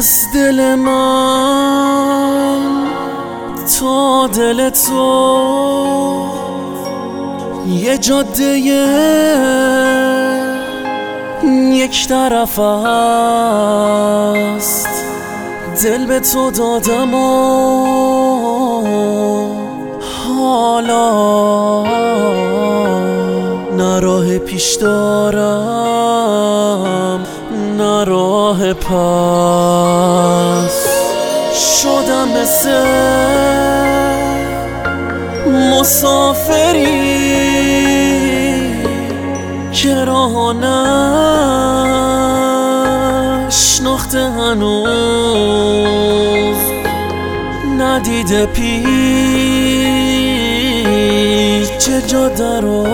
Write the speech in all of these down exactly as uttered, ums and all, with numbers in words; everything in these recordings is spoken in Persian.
از دل من تا دل تو یه جاده یک طرف است، دل به تو دادم و حالا نه راه پیش دارم نه راه پس. شدم مثل مسافری که راه نشناخته هنوز، ندیده پیچ جاده رو،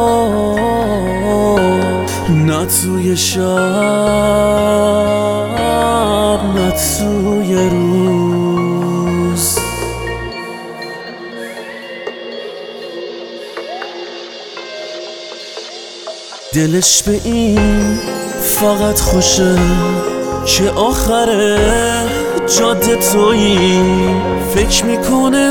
نه توی شب نه توی روز. دلش به این فقط خوشه که آخره جاده تویی، فکر میکنه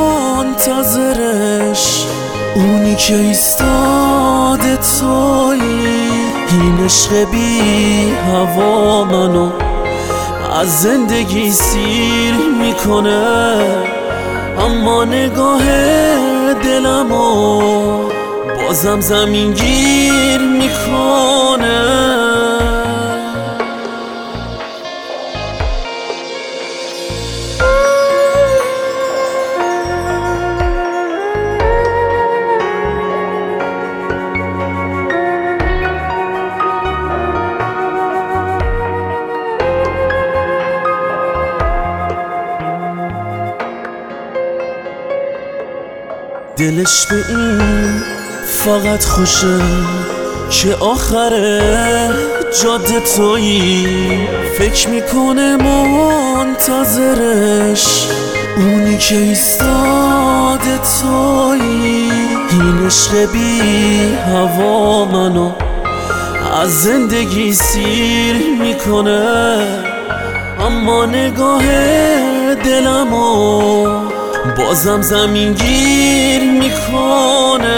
منتظرش اونی که ایستاده تویی. این عشق بی هوا منو از زندگی سیر میکنه، اما نگاه دلمو بازم زمین گیر میکنه. دلش به این فقط خوشه که آخره جاده تویی، فکر میکنه منتظرش اونی که ایستاده تویی. این عشق بی هوا منو از زندگی سیر میکنه، اما نگاه دلمو بازم زمین گیر میکنه.